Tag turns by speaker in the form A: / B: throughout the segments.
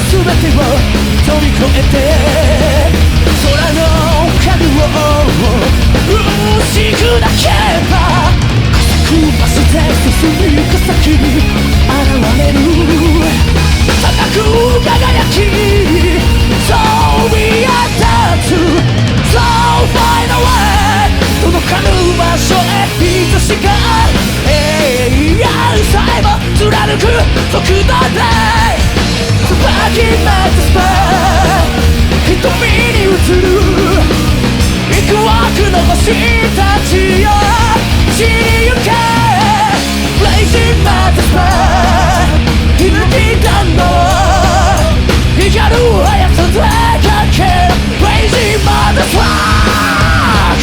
A: 全てを飛び越えて空の影を打ち砕けば加速バスで進み行く先に現れる高く輝きそう見当たつ So far away 届かぬ場所へいつしか永遠さえも貫く速度で椿なスパ瞳に映る幾億の星たちよ散りゆけ Blazing Matter Spark 響きだの光る速さでかける Blazing Matter Spark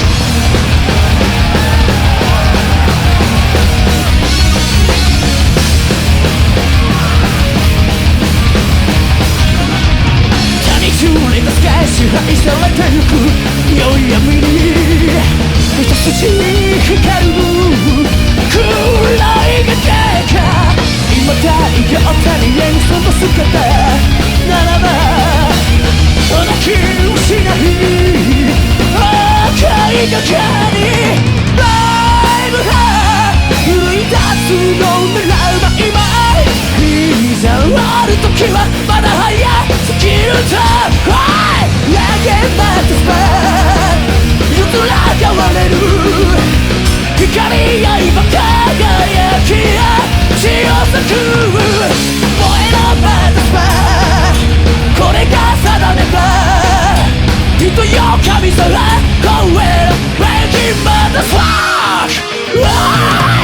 A: 支配されてゆく良い闇に一筋光る黒い影が今太陽谷へにその姿ならば泣き失い赤い影にライブが奮い立つのを狙うば今いざある時はまだ早すぎるとLegend Matter Spark 譲ら変われる光や今輝きや血を裂く燃えろ Matter Spark これが定めば人よ神様超えろ Legend Matter Spark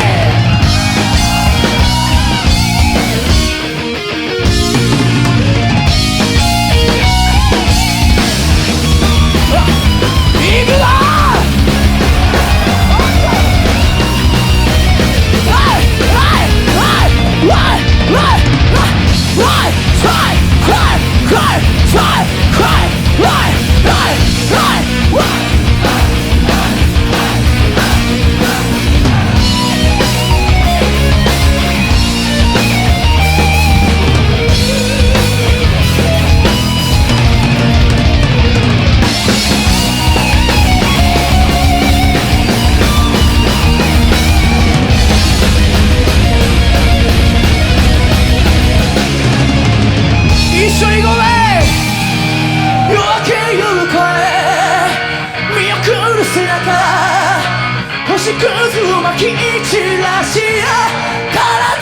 A: 星屑をまき散らし体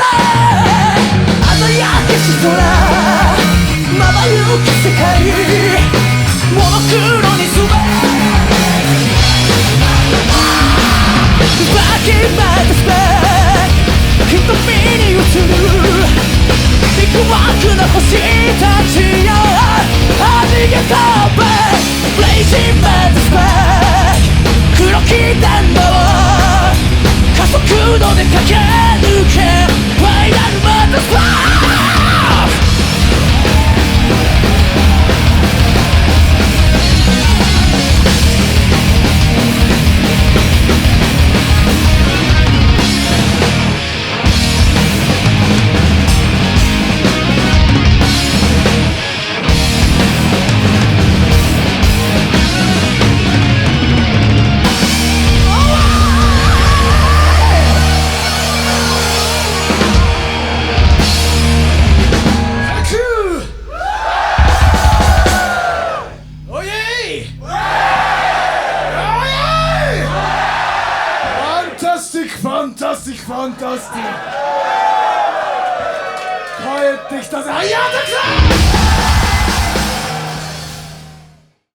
A: 鮮やかし空まばゆき世界モノクロに染めバキバキスパー瞳に映る幾億の星たちよ弾け飛べ Blazing Matter Spark 黒き弾道加速度で駆け抜け Final Matter Spark
B: ファンタスティックファンタスティック帰ってきたぜ。はい、やったくさん